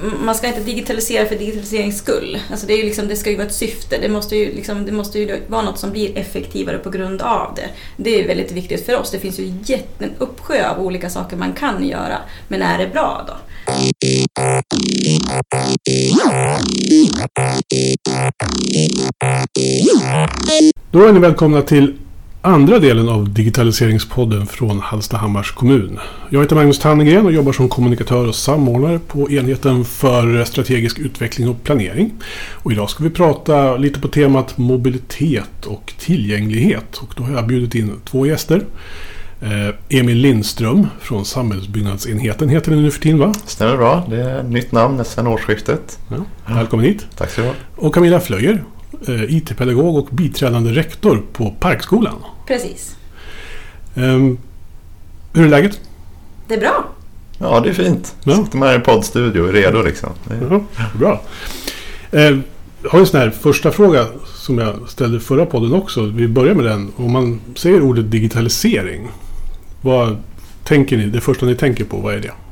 man ska inte digitalisera för digitaliserings skull. Alltså det är ju liksom, det ska ju vara ett syfte. Det måste ju vara något som blir effektivare på grund av det. Det är väldigt viktigt för oss. Det finns ju en uppsjö av olika saker man kan göra. Men är det bra då? Då är ni välkomna till andra delen av digitaliseringspodden från Hallstahammars kommun. Jag heter Magnus Tannegren och jobbar som kommunikatör och samordnare på enheten för strategisk utveckling och planering. Och idag ska vi prata lite på temat mobilitet och tillgänglighet. Och då har jag bjudit in två gäster. Emil Lindström från samhällsbyggnadsenheten heter det nu för tiden, va? Stämmer bra, det är ett nytt namn sedan årsskiftet. Ja, välkommen hit. Tack så mycket. Och Camilla Flöjer, IT-pedagog och biträdande rektor på Parkskolan. Precis. Hur är läget? Det är bra. Ja, det är fint. Ja. Sitter man i en poddstudio är redo liksom. Ja, bra. Jag har en sån här första fråga som jag ställde förra podden också. Vi börjar med den. Om man säger ordet digitalisering, vad tänker ni? Det första ni tänker på, vad är det?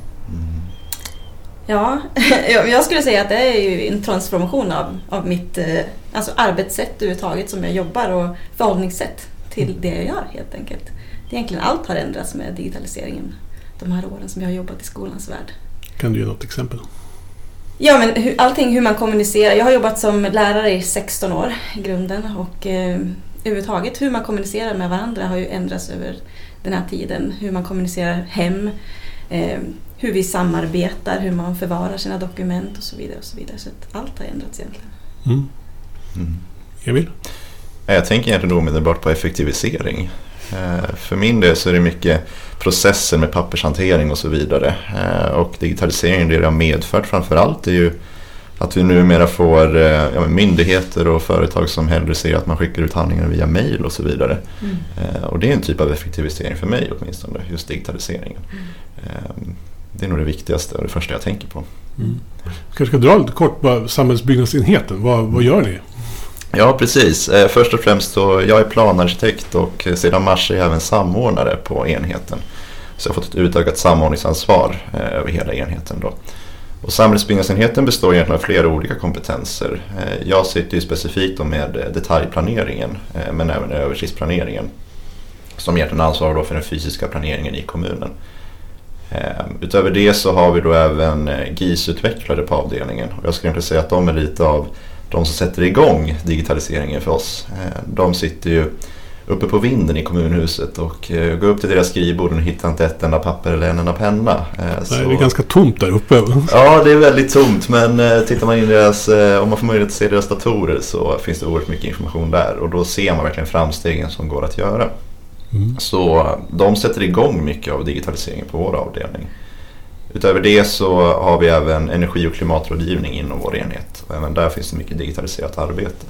Ja, jag skulle säga att det är ju en transformation av mitt alltså arbetssätt överhuvudtaget som jag jobbar och förhållningssätt till det jag gör helt enkelt. Det egentligen allt har ändrats med digitaliseringen de här åren som jag har jobbat i skolans värld. Kan du ge något exempel? Ja, men hur man kommunicerar. Jag har jobbat som lärare i 16 år i grunden och överhuvudtaget hur man kommunicerar med varandra har ju ändrats över den här tiden. Hur man kommunicerar hem, hur vi samarbetar, hur man förvarar sina dokument och så vidare. Och så vidare. Så att allt har ändrats egentligen. Emil? Jag tänker egentligen omedelbart på effektivisering. För min del så är det mycket processer med pappershantering och så vidare. Och digitaliseringen, det har medfört framförallt är ju att vi numera får myndigheter och företag som hellre ser att man skickar ut handlingar via mejl och så vidare. Och det är en typ av effektivisering för mig åtminstone, just digitaliseringen. Det är nog det viktigaste och det första jag tänker på. Kanske ska dra lite kort på samhällsbyggnadsenheten. Vad gör ni? Ja, precis. Först och främst så jag är planarkitekt och sedan mars är jag även samordnare på enheten. Så jag har fått ett utökat samordningsansvar över hela enheten då. Och samhällsbyggnadsenheten består egentligen av flera olika kompetenser. Jag sitter ju specifikt med detaljplaneringen men även översiktsplaneringen som egentligen ansvarar då för den fysiska planeringen i kommunen. Utöver det så har vi då även GIS-utvecklare på avdelningen och jag skulle inte säga att de är lite av de som sätter igång digitaliseringen för oss. De sitter ju uppe på vinden i kommunhuset och går upp till deras skrivbord och hittar inte ett enda papper eller en enda penna. Det är ganska tomt där uppe. Ja, det är väldigt tomt, men tittar man in i deras, om man får möjlighet att se deras datorer så finns det oerhört mycket information där och då ser man verkligen framstegen som går att göra. Så de sätter igång mycket av digitaliseringen på vår avdelning. Utöver det så har vi även energi- och klimatrådgivning inom vår enhet. Och även där finns det mycket digitaliserat arbete.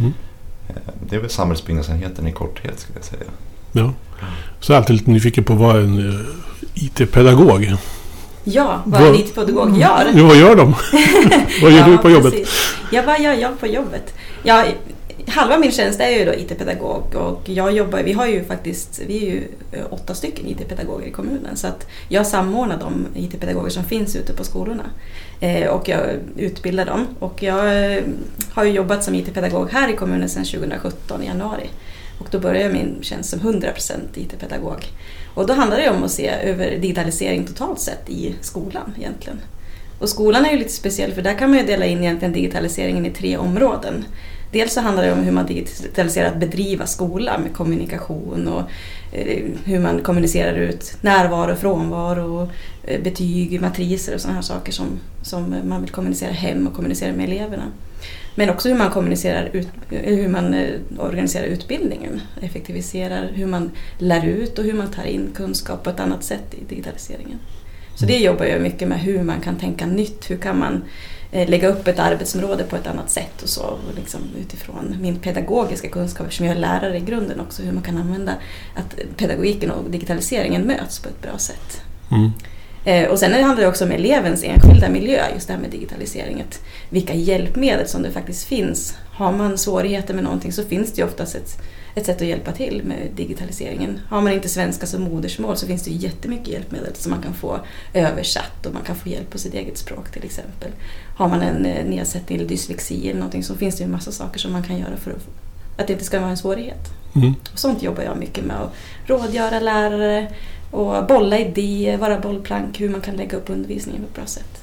Det är väl samhällsbyggnadsenheten i korthet skulle jag säga. Ja. Så jag är alltid lite nyfiken på vad en IT-pedagog. Ja, vad en IT-pedagog gör. Ja, vad gör de? Vad gör du på jobbet? Precis. Ja, vad gör jag på jobbet? Ja, halva min tjänst är ju då IT-pedagog och jag jobbar, vi är ju 8 stycken IT-pedagoger i kommunen så att jag samordnar de IT-pedagoger som finns ute på skolorna och jag utbildar dem och jag har ju jobbat som IT-pedagog här i kommunen sedan 2017 i januari och då började jag min tjänst som 100% IT-pedagog och då handlar det om att se över digitalisering totalt sett i skolan egentligen. Och skolan är ju lite speciell för där kan man ju dela in egentligen digitaliseringen i 3 områden. Dels så handlar det om hur man digitaliserar att bedriva skola med kommunikation och hur man kommunicerar ut närvaro, frånvaro, betyg, matriser och sådana här saker som man vill kommunicera hem och kommunicera med eleverna. Men också hur man organiserar utbildningen, effektiviserar, hur man lär ut och hur man tar in kunskap på ett annat sätt i digitaliseringen. Så det jobbar jag mycket med, hur man kan tänka nytt, hur kan man lägga upp ett arbetsområde på ett annat sätt och så och liksom utifrån min pedagogiska kunskap som jag är lärare i grunden också hur man kan använda att pedagogiken och digitaliseringen möts på ett bra sätt. Och sen handlar det också om elevens enskilda miljö, just det här med digitaliseringen. Vilka hjälpmedel som det faktiskt finns. Har man svårigheter med någonting så finns det ju oftast ett sätt att hjälpa till med digitaliseringen. Har man inte svenska som modersmål så finns det ju jättemycket hjälpmedel som man kan få översatt och man kan få hjälp på sitt eget språk till exempel. Har man en nedsättning eller dyslexi eller någonting så finns det ju en massa saker som man kan göra för att det inte ska vara en svårighet. Och sånt jobbar jag mycket med, att rådgöra lärare och bolla idéer, vara bollplank, hur man kan lägga upp undervisningen på ett bra sätt.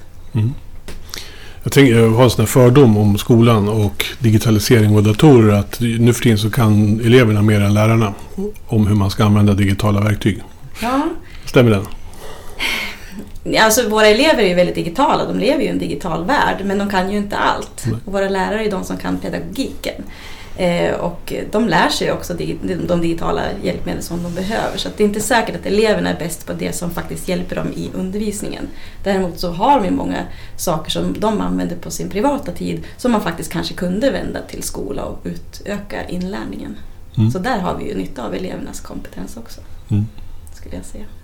Jag har en sån här fördom om skolan och digitalisering och datorer att nu för tiden så kan eleverna mer än lärarna om hur man ska använda digitala verktyg. Ja. Stämmer den? Alltså våra elever är ju väldigt digitala, de lever ju i en digital värld men de kan ju inte allt. Och våra lärare är de som kan pedagogiken. Och de lär sig också de digitala hjälpmedel som de behöver. Så att det är inte säkert att eleverna är bäst på det som faktiskt hjälper dem i undervisningen. Däremot så har vi många saker som de använder på sin privata tid som man faktiskt kanske kunde vända till skola och utöka inlärningen. Så där har vi ju nytta av elevernas kompetens också, skulle jag säga.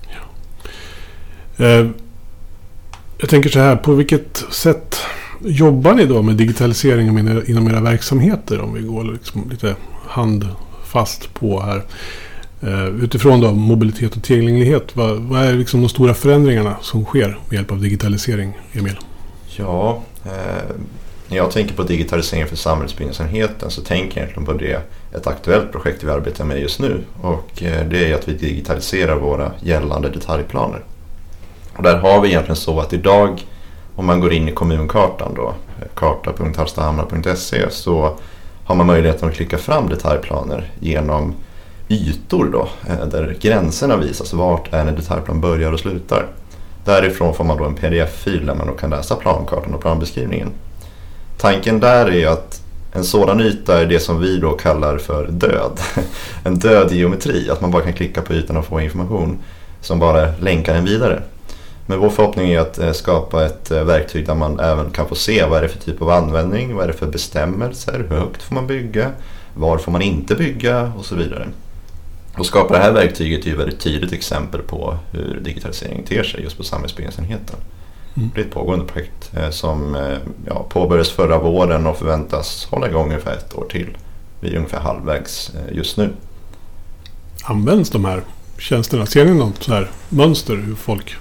Jag tänker så här, på vilket sätt jobbar ni då med digitalisering inom era verksamheter, om vi går liksom lite handfast på här? Utifrån då mobilitet och tillgänglighet, vad är liksom de stora förändringarna som sker med hjälp av digitalisering, Emil? Ja, när jag tänker på digitalisering för samhällsbyggnadsenheten så tänker jag egentligen på det, ett aktuellt projekt vi arbetar med just nu, och det är att vi digitaliserar våra gällande detaljplaner. Och där har vi egentligen så att idag, om man går in i kommunkartan då, karta.hallstahammar.se, så har man möjligheten att klicka fram detaljplaner genom ytor då, där gränserna visas, vart är en detaljplan börjar och slutar. Därifrån får man då en pdf-fil där man då kan läsa plankartan och planbeskrivningen. Tanken där är att en sådan yta är det som vi då kallar för död. En död geometri, att man bara kan klicka på ytan och få information som bara länkar en vidare. Men vår förhoppning är att skapa ett verktyg där man även kan få se vad är det för typ av användning, vad är det för bestämmelser, hur högt får man bygga, var får man inte bygga och så vidare. Och skapa det här verktyget är ju ett väldigt tydligt exempel på hur digitalisering ter sig just på samhällsbyggnadsenheten. Det är ett pågående projekt som påbörjades förra våren och förväntas hålla igång ungefär 1 år till. Vi är ungefär halvvägs just nu. Används de här tjänsterna? Ser ni något så här mönster hur folk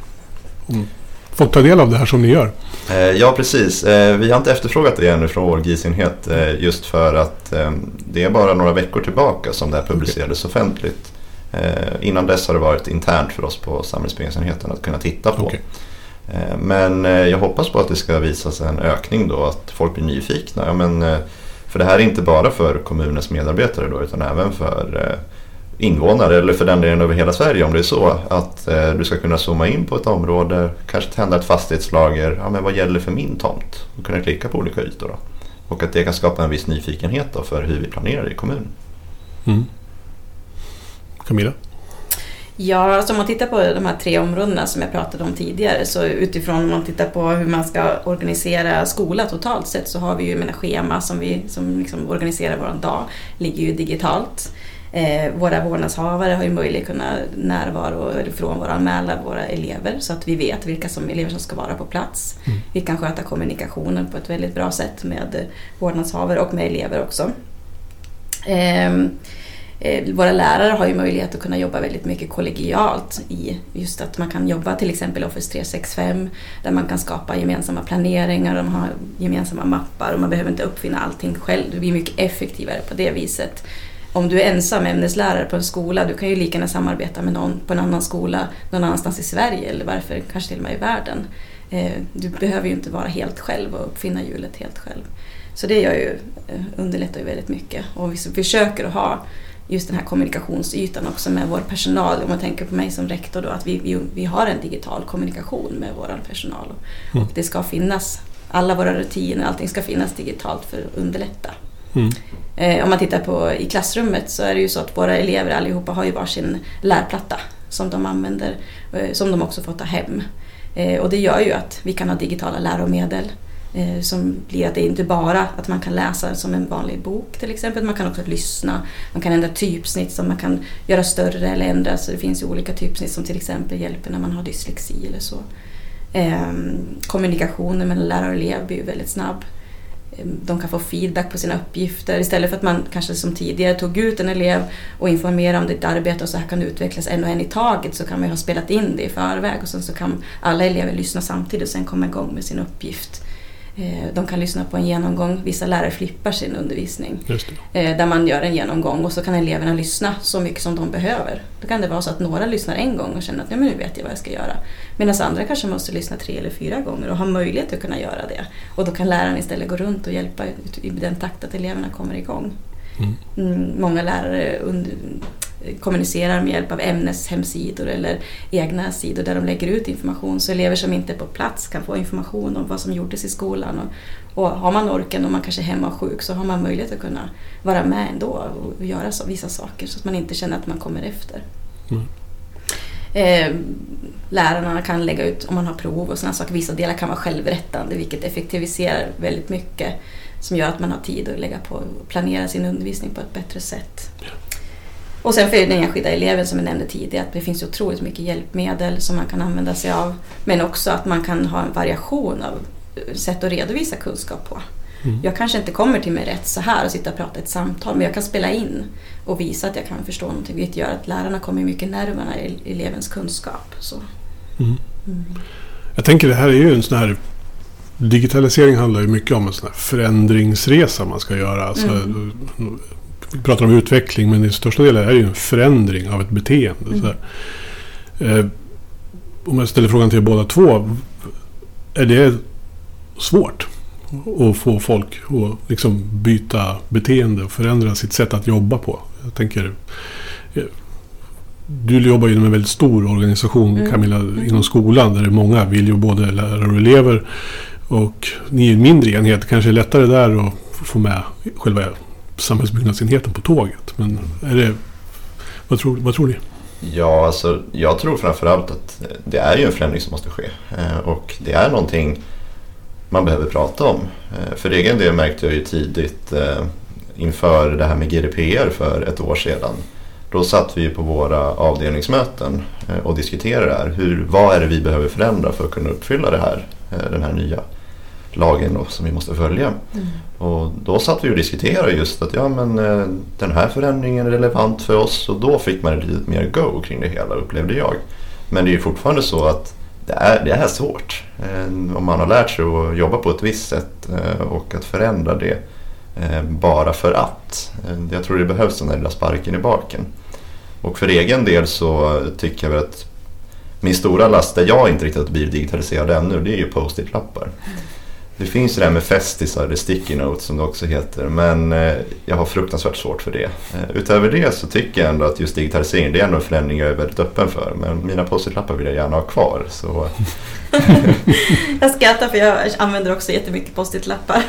tar del av det här som ni gör? Ja, precis. Vi har inte efterfrågat det ännu från vår GIS-enhet just för att det är bara några veckor tillbaka som det här publicerades offentligt. Innan dess har det varit internt för oss på samhällsbyggnadsenheten att kunna titta på. Men jag hoppas på att det ska visa sig en ökning då, att folk blir nyfikna. För det här är inte bara för kommunens medarbetare då, utan även för invånare, eller för den delen över hela Sverige, om det är så att du ska kunna zooma in på ett område, kanske tända ett fastighetslager, men vad gäller för min tomt, och kunna klicka på olika ytor då. Och att det kan skapa en viss nyfikenhet då för hur vi planerar i kommunen. Camilla? Ja, så om man tittar på de här 3 områdena som jag pratade om tidigare, så utifrån om man tittar på hur man ska organisera skola totalt sett, så har vi ju schema som liksom organiserar vår dag, ligger ju digitalt. Våra vårdnadshavare har ju möjlighet att kunna närvara eller frånvara anmäla våra elever så att vi vet vilka elever som ska vara på plats. Vi kan sköta kommunikationen på ett väldigt bra sätt med vårdnadshavare och med elever också. Våra lärare har ju möjlighet att kunna jobba väldigt mycket kollegialt i just att man kan jobba till exempel Office 365 där man kan skapa gemensamma planeringar, de har gemensamma mappar och man behöver inte uppfinna allting själv. Det blir mycket effektivare på det viset. Om du är ensam ämneslärare på en skola, du kan ju lika gärna samarbeta med någon på en annan skola någon annanstans i Sverige eller varför kanske till och med i världen. Du behöver ju inte vara helt själv och uppfinna hjulet helt själv. Så det underlättar ju väldigt mycket. Och vi försöker att ha just den här kommunikationsytan också med vår personal. Om man tänker på mig som rektor då, att vi har en digital kommunikation med vår personal. Och det ska finnas, alla våra rutiner, allting ska finnas digitalt för att underlätta. Om man tittar på i klassrummet så är det ju så att våra elever allihopa har ju varsin lärplatta som de använder, som de också får ta hem. Och det gör ju att vi kan ha digitala läromedel som blir att det inte bara att man kan läsa som en vanlig bok till exempel, man kan också lyssna, man kan ändra typsnitt som man kan göra större eller ändra, så det finns ju olika typsnitt som till exempel hjälper när man har dyslexi eller så. Kommunikationen mellan lärare och elev blir väldigt snabb. De kan få feedback på sina uppgifter. Istället för att man kanske som tidigare tog ut en elev och informerade om ditt arbete och så här kan det utvecklas en och en i taget, så kan man ju ha spelat in det i förväg och sen så kan alla elever lyssna samtidigt och sen komma igång med sin uppgift. De kan lyssna på en genomgång. Vissa lärare flippar sin undervisning. Just det. Där man gör en genomgång och så kan eleverna lyssna så mycket som de behöver. Då kan det vara så att några lyssnar en gång och känner att nu vet jag vad jag ska göra. Medan andra kanske måste lyssna 3 eller 4 gånger och ha möjlighet att kunna göra det. Och då kan läraren istället gå runt och hjälpa i den takt att eleverna kommer igång. Många lärare kommunicerar med hjälp av ämneshemsidor eller egna sidor där de lägger ut information, så elever som inte är på plats kan få information om vad som gjordes i skolan. Och har man orken och man kanske är hemma och sjuk, så har man möjlighet att kunna vara med ändå och göra vissa saker så att man inte känner att man kommer efter. Lärarna kan lägga ut om man har prov och sådana saker. Vissa delar kan vara självrättande, vilket effektiviserar väldigt mycket, som gör att man har tid att lägga på och planera sin undervisning på ett bättre sätt. Och sen för den enskilda eleven, som jag nämnde tidigare, att det finns otroligt mycket hjälpmedel som man kan använda sig av, men också att man kan ha en variation av sätt att redovisa kunskap på. Jag kanske inte kommer till mig rätt så här och sitta och prata ett samtal, men jag kan spela in och visa att jag kan förstå någonting, vilket gör att lärarna kommer mycket närmare elevens kunskap. Så. Jag tänker det här är ju en sån här, digitalisering handlar ju mycket om en sån här förändringsresa man ska göra. Alltså, vi pratar om utveckling, men i största delen är det ju en förändring av ett beteende. Så här. Om jag ställer frågan till er båda två, är det svårt att få folk att liksom byta beteende och förändra sitt sätt att jobba på? Jag tänker, du jobbar ju med en väldigt stor organisation, Camilla, inom skolan, där det är många, vill ju både lärare och elever, och ni är en mindre enhet, kanske är lättare där att få med själva samhällsbyggnadsenheten på tåget. Men är det, vad tror ni? Ja, alltså, jag tror framförallt att det är ju en förändring som måste ske. Och det är någonting man behöver prata om. För egen del märkte jag ju tidigt inför det här med GDPR för ett år sedan. Då satt vi på våra avdelningsmöten och diskuterade det här. Vad är det vi behöver förändra för att kunna uppfylla det här, den här nya lagen då, som vi måste följa. Och då satt vi och diskuterade just att den här förändringen är relevant för oss, och då fick man ett lite mer go kring det hela, upplevde jag. Men det är ju fortfarande så att det är svårt. Om man har lärt sig att jobba på ett visst sätt och att förändra det bara för att. Jag tror det behövs den där lilla sparken i baken. Och för egen del så tycker jag väl att min stora last där jag inte riktigt blir digitaliserad ännu, det är ju post-it-lappar. Det finns ju det här med festisar, eller sticky notes som det också heter, men jag har fruktansvärt svårt för det. Utöver det så tycker jag ändå att just digitalisering, det är ändå en förändring jag är väldigt öppen för, men mina post-it-lappar vill jag gärna ha kvar. Så. Jag skrattar för jag använder också jättemycket post-it-lappar.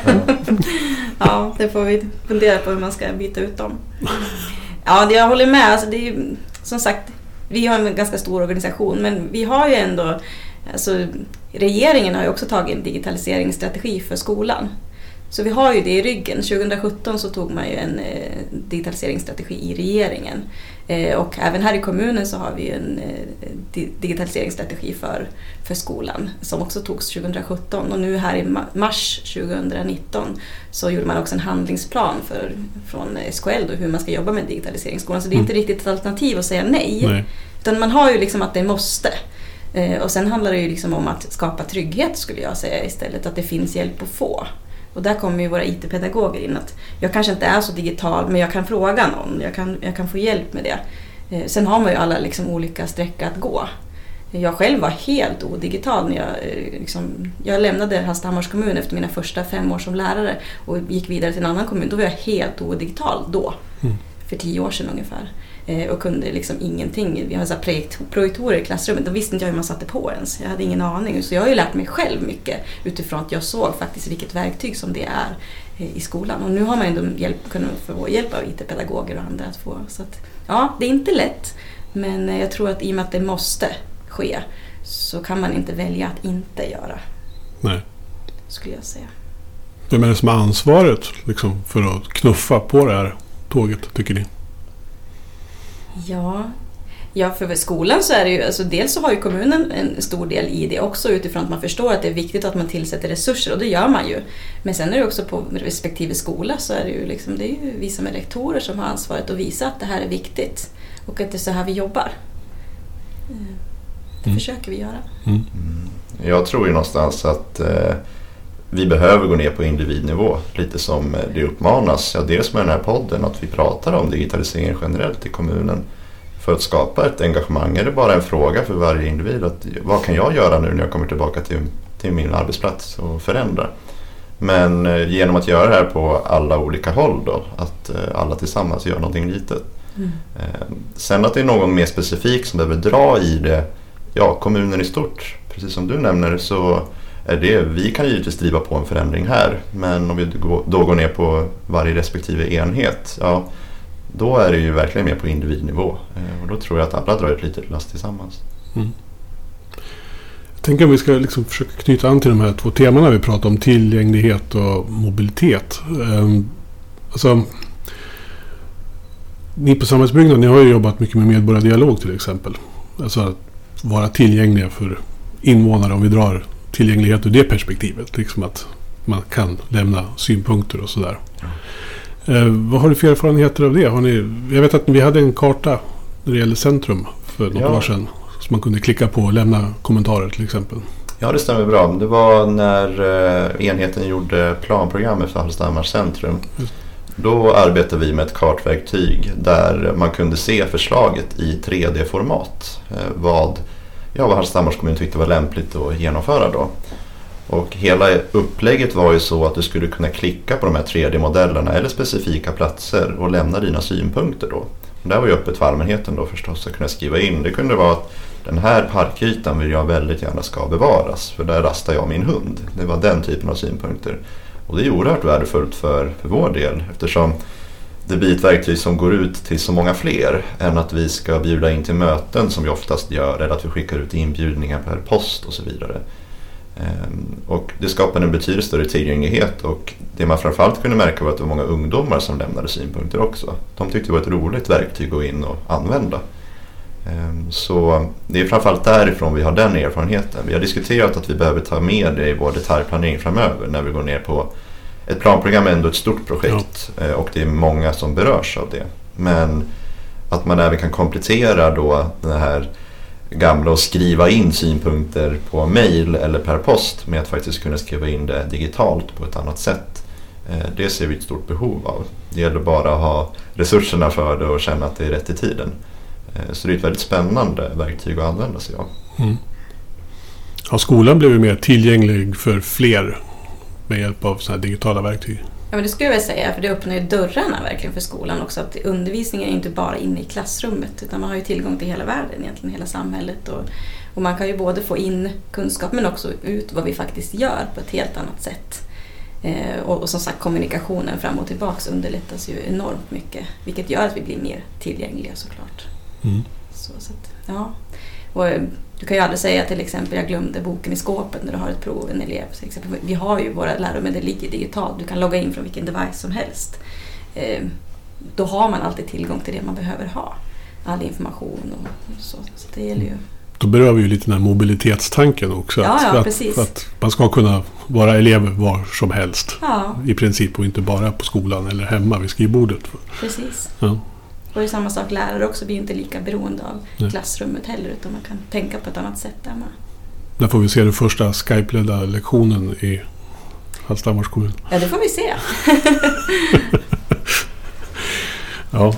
Ja, det får vi fundera på hur man ska byta ut dem. Ja, jag håller med. Alltså, det är ju, som sagt, vi har en ganska stor organisation, men vi har ju ändå, alltså, regeringen har ju också tagit en digitaliseringsstrategi för skolan. Så vi har ju det i ryggen. 2017 så tog man ju en digitaliseringsstrategi i regeringen. Och även här i kommunen så har vi en digitaliseringsstrategi för skolan som också togs 2017. Och nu här i mars 2019 så gjorde man också en handlingsplan från SKL då, hur man ska jobba med digitaliseringsskolan. Så det är inte riktigt ett alternativ att säga nej. Utan man har ju liksom att det måste. Och sen handlar det ju liksom om att skapa trygghet, skulle jag säga, istället, att det finns hjälp att få. Och där kommer ju våra IT-pedagoger in, att jag kanske inte är så digital, men jag kan fråga någon, jag kan få hjälp med det. Sen har man ju alla liksom olika sträckor att gå. Jag själv var helt odigital när jag lämnade Hallstahammars kommun efter mina första 5 år som lärare och gick vidare till en annan kommun. Då var jag helt odigital då, för 10 år sedan ungefär. Och kunde liksom ingenting. Vi hade projektorer i klassrummet. Då visste inte jag hur man satte på ens. Jag hade ingen aning. Så jag har ju lärt mig själv mycket utifrån att jag såg faktiskt vilket verktyg som det är i skolan. Och nu har man ändå kunnat få hjälp av IT-pedagoger och andra att få. Så att, ja, det är inte lätt. Men jag tror att i och med att det måste ske så kan man inte välja att inte göra. Nej. Skulle jag säga. Vem är det som har ansvaret liksom, för att knuffa på det här tåget, tycker ni? Ja, Ja, för skolan så är det ju, alltså dels så har ju kommunen en stor del i det också utifrån att man förstår att det är viktigt att man tillsätter resurser och det gör man ju. Men sen är det också på respektive skola så är det ju liksom, det är ju vi som är rektorer som har ansvaret att visa att det här är viktigt och att det är så här vi jobbar. Det försöker vi göra. Jag tror ju någonstans att vi behöver gå ner på individnivå, lite som det uppmanas. Ja, dels med den här podden att vi pratar om digitalisering generellt i kommunen. För att skapa ett engagemang är det bara en fråga för varje individ. Att, vad kan jag göra nu när jag kommer tillbaka till min arbetsplats och förändra? Men genom att göra det här på alla olika håll då, att alla tillsammans gör någonting litet. Sen att det är någon mer specifik som behöver dra i det, ja, kommunen i stort, precis som du nämner, så är det, vi kan givetvis driva på en förändring här, men om vi då går ner på varje respektive enhet, ja, då är det ju verkligen mer på individnivå och då tror jag att alla drar ett litet last tillsammans. Jag tänker om vi ska liksom försöka knyta an till de här 2 temana vi pratar om, tillgänglighet och mobilitet. Alltså, ni på Samhällsbyggnad, ni har ju jobbat mycket med medborgardialog till exempel. Alltså att vara tillgängliga för invånare, om vi drar tillgänglighet ur det perspektivet. Liksom att man kan lämna synpunkter och sådär. Vad har du för erfarenheter av det? Jag vet att vi hade en karta när det gäller centrum för något år sedan. Så man kunde klicka på och lämna kommentarer till exempel. Ja, det stämmer bra. Det var när enheten gjorde planprogrammet för Hallstahammars centrum. Då arbetade vi med ett kartverktyg där man kunde se förslaget i 3D-format. Vad Hallstahammars kommun tyckte var lämpligt att genomföra då. Och hela upplägget var ju så att du skulle kunna klicka på de här 3D-modellerna eller specifika platser och lämna dina synpunkter då. Och det var ju öppet för allmänheten då förstås att kunna skriva in. Det kunde vara att den här parkytan vill jag väldigt gärna ska bevaras för där rastar jag min hund. Det var den typen av synpunkter. Och det är oerhört värdefullt för vår del eftersom det blir ett verktyg som går ut till så många fler än att vi ska bjuda in till möten som vi oftast gör eller att vi skickar ut inbjudningar per post och så vidare. Och det skapade en betydligt större tillgänglighet och det man framförallt kunde märka var att det var många ungdomar som lämnade synpunkter också. De tyckte det var ett roligt verktyg att gå in och använda. Så det är framförallt därifrån vi har den erfarenheten. Vi har diskuterat att vi behöver ta med det i vår detaljplanering framöver när vi går ner på ett planprogram är ändå ett stort projekt och det är många som berörs av det. Men att man även kan komplettera då den här gamla och skriva in synpunkter på mejl eller per post med att faktiskt kunna skriva in det digitalt på ett annat sätt. Det ser vi ett stort behov av. Det gäller bara att ha resurserna för det och känna att det är rätt i tiden. Så det är ett väldigt spännande verktyg att använda sig av. Ja, skolan blev ju mer tillgänglig för fler med hjälp av sådana här digitala verktyg. Ja, men det skulle jag väl säga, för det öppnar ju dörrarna verkligen för skolan också. Att undervisningen är inte bara inne i klassrummet utan man har ju tillgång till hela världen, egentligen hela samhället. Och man kan ju både få in kunskap men också ut vad vi faktiskt gör på ett helt annat sätt. Och som sagt, kommunikationen fram och tillbaks underlättas ju enormt mycket. Vilket gör att vi blir mer tillgängliga såklart. Så att, ja. Och du kan ju aldrig säga till exempel jag glömde boken i skåpet när du har ett prov, en elev. Så exempel, vi har ju våra läromedel ligger digitalt. Du kan logga in från vilken device som helst. Då har man alltid tillgång till det man behöver ha. All information och så. Så det gäller ju. Då berör vi ju lite den här mobilitetstanken också. Precis. För att man ska kunna vara elev var som helst. Ja. I princip och inte bara på skolan eller hemma vid skrivbordet. Precis. Ja. Och det är samma sak, lärare också blir inte lika beroende av klassrummet heller utan man kan tänka på ett annat sätt där med. Där får vi se den första Skype-ledda lektionen i Hallstahammars kommun. Ja, det får vi se. Ja.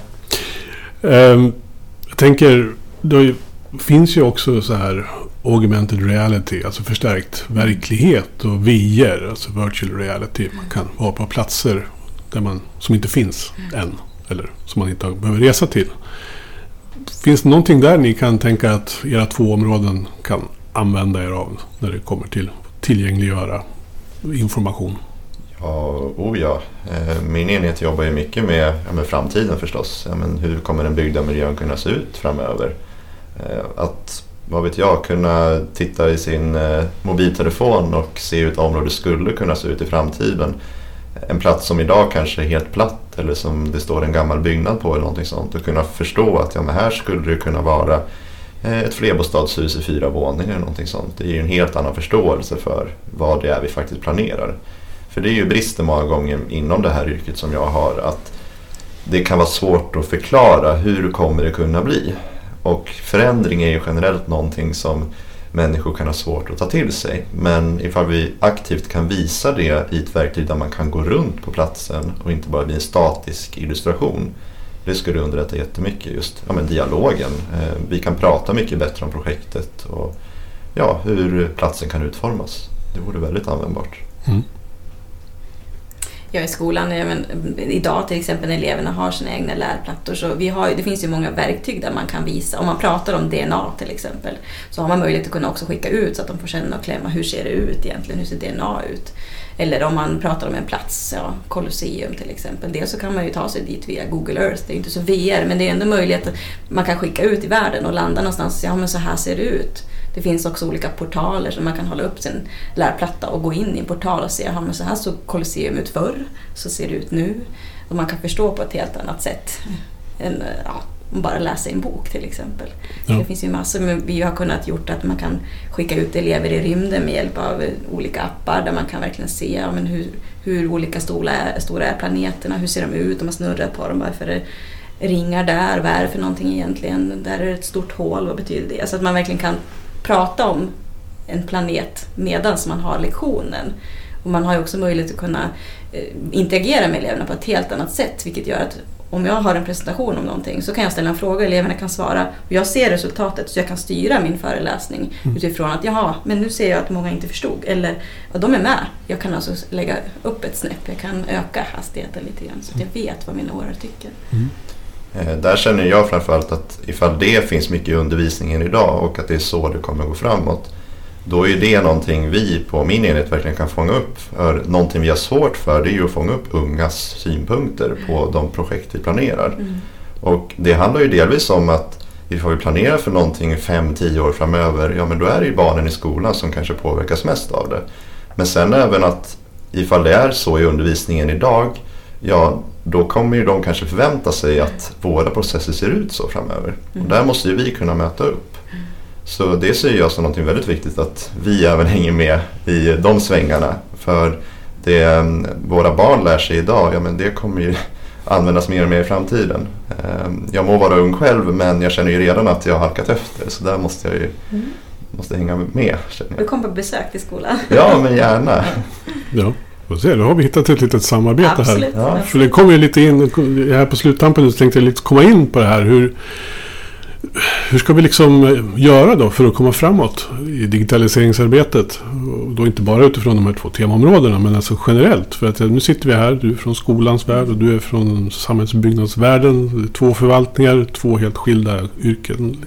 Jag tänker, det finns ju också så här augmented reality, alltså förstärkt verklighet och VR, alltså virtual reality. Man kan vara på platser där som inte finns än. Eller som man inte behöver resa till. Finns det någonting där ni kan tänka att era 2 områden kan använda er av när det kommer till tillgängliggöra information? Ja. Min enhet jobbar ju mycket med framtiden förstås. Men hur kommer den byggda miljön kunna se ut framöver? Att, vad vet jag, kunna titta i sin mobiltelefon och se hur ett område skulle kunna se ut i framtiden. en plats som idag kanske är helt platt eller som det står en gammal byggnad på eller någonting sånt, och kunna förstå att men här skulle det kunna vara ett flerbostadshus i 4 våningar eller någonting sånt. Det är ju en helt annan förståelse för vad det är vi faktiskt planerar. För det är ju brister många gånger inom det här yrket som jag har, att det kan vara svårt att förklara hur kommer det kunna bli. Och förändring är ju generellt någonting som människor kan ha svårt att ta till sig. Men ifall vi aktivt kan visa det i ett verktyg där man kan gå runt på platsen och inte bara bli en statisk illustration, det skulle underlätta jättemycket just dialogen. Vi kan prata mycket bättre om projektet och hur platsen kan utformas. Det vore väldigt användbart. Mm. I skolan, idag till exempel när eleverna har sina egna lärplattor, så det finns ju många verktyg där man kan visa, om man pratar om DNA till exempel, så har man möjlighet att kunna också skicka ut så att de får känna och klämma, hur ser det ut egentligen, hur ser DNA ut? Eller om man pratar om en plats, Colosseum till exempel, dels så kan man ju ta sig dit via Google Earth, det är inte så VR, men det är ändå möjlighet att man kan skicka ut i världen och landa någonstans, men så här ser det ut. Det finns också olika portaler som man kan hålla upp sin lärplatta och gå in i en portal och se, men så här såg Colosseum ut förr, så ser det ut nu. Och man kan förstå på ett helt annat sätt än bara läsa en bok till exempel. Ja. Det finns ju massor, men vi har kunnat gjort att man kan skicka ut elever i rymden med hjälp av olika appar där man kan verkligen se hur olika stora är planeterna, hur ser de ut, om man snurrar på dem, varför det ringar där, vad är det för någonting egentligen, där är det ett stort hål, vad betyder det? Så att man verkligen kan prata om en planet medan man har lektionen. Och man har ju också möjlighet att kunna interagera med eleverna på ett helt annat sätt, vilket gör att om jag har en presentation om någonting så kan jag ställa en fråga, eleverna kan svara och jag ser resultatet, så jag kan styra min föreläsning utifrån att men nu ser jag att många inte förstod, eller de är med. Jag kan alltså lägga upp ett snäpp, jag kan öka hastigheten lite grann så att jag vet vad mina åhörare tycker. Där känner jag framförallt att ifall det finns mycket i undervisningen idag och att det är så det kommer att gå framåt, då är det någonting vi på min enhet verkligen kan fånga upp. För någonting vi har svårt för, det är ju att fånga upp ungas synpunkter på de projekt vi planerar. Och det handlar ju delvis om att ifall vi planerar för någonting 5-10 år framöver, men då är det ju barnen i skolan som kanske påverkas mest av det. Men sen även att ifall det är så i undervisningen idag, då kommer ju de kanske förvänta sig att våra processer ser ut så framöver. Och där måste ju vi kunna möta upp. Så det ser jag som något väldigt viktigt, att vi även hänger med i de svängarna. För det våra barn lär sig idag, men det kommer ju användas mer och mer i framtiden. Jag må vara ung själv, men jag känner ju redan att jag har halkat efter. Så där måste jag ju måste hänga med. Du kommer på besök till skolan. Ja, men gärna. Ja. Då har vi hittat ett litet samarbete. Absolut, här. Ja. För det kommer ju lite in här på sluttampen, så tänkte jag lite komma in på det här. Hur ska vi liksom göra då för att komma framåt i digitaliseringsarbetet? Och då inte bara utifrån de här 2 temaområdena, men alltså generellt. För att nu sitter vi här, du är från skolans värld och du är från samhällsbyggnadsvärlden. 2 förvaltningar, 2 helt skilda yrken.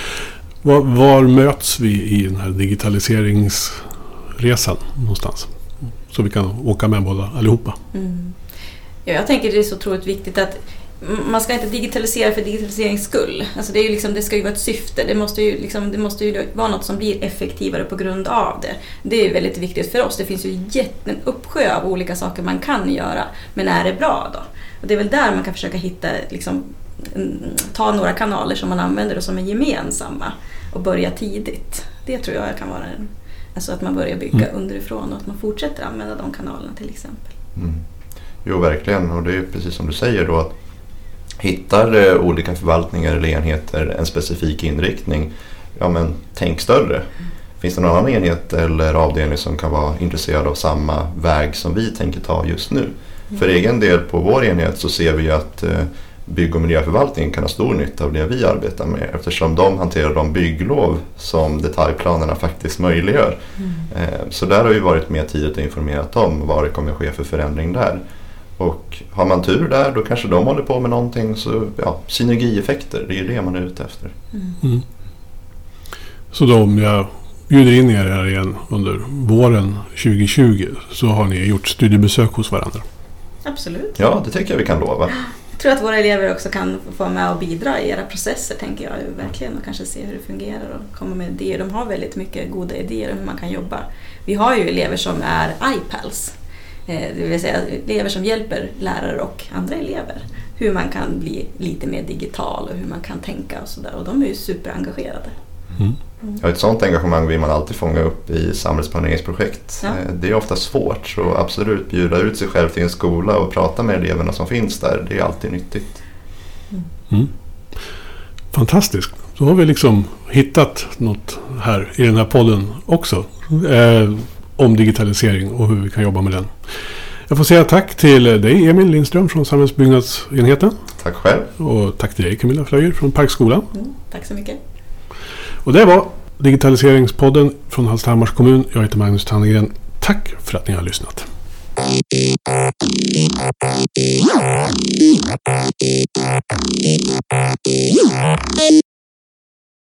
Var möts vi i den här digitaliseringsresan någonstans? Så vi kan åka med båda allihopa. Ja, jag tänker det är så otroligt viktigt att man ska inte digitalisera för digitaliserings skull. Alltså det är ju det ska ju vara ett syfte. Det måste ju vara något som blir effektivare på grund av det. Det är ju väldigt viktigt för oss. Det finns ju en uppsjö av olika saker man kan göra. Men är det bra då? Och det är väl där man kan försöka hitta, ta några kanaler som man använder och som är gemensamma och börja tidigt. Det tror jag kan vara alltså att man börjar bygga underifrån och att man fortsätter använda de kanalerna till exempel. Jo, verkligen. Och det är precis som du säger då, att hittar olika förvaltningar eller enheter en specifik inriktning, men tänk större. Finns det någon annan enhet eller avdelning som kan vara intresserad av samma väg som vi tänker ta just nu? För egen del på vår enhet så ser vi att bygg- och miljöförvaltningen kan ha stor nytta av det vi arbetar med, eftersom de hanterar de bygglov som detaljplanerna faktiskt möjliggör. Så där har vi varit med tidigt och informerat om vad det kommer att ske för förändring där. Och har man tur där, då kanske de håller på med någonting, så synergieffekter, det är ju det man är ute efter. Så då om jag bjuder in er här igen under våren 2020, så har ni gjort studiebesök hos varandra? Absolut. Ja, det tycker jag vi kan lova. Jag tror att våra elever också kan få med och bidra i era processer, tänker jag verkligen, och kanske se hur det fungerar och komma med idéer. De har väldigt mycket goda idéer om hur man kan jobba. Vi har ju elever som är iPals. Det vill säga elever som hjälper lärare och andra elever. Hur man kan bli lite mer digital och hur man kan tänka och sådär. Och de är ju superengagerade. Ja, ett sådant engagemang vill man alltid fånga upp i samhällsplaneringsprojekt. Ja. Det är ofta svårt, så absolut bjuda ut sig själv till en skola och prata med eleverna som finns där. Det är alltid nyttigt. Fantastiskt. Så har vi liksom hittat något här i den här podden också. Om digitalisering och hur vi kan jobba med den. Jag får säga tack till dig Emil Lindström från Samhällsbyggnadsenheten. Tack själv. Och tack till dig Camilla Flöjer från Parkskolan. Tack så mycket. Och det var digitaliseringspodden från Hallstahammars kommun. Jag heter Magnus Tannegren. Tack för att ni har lyssnat.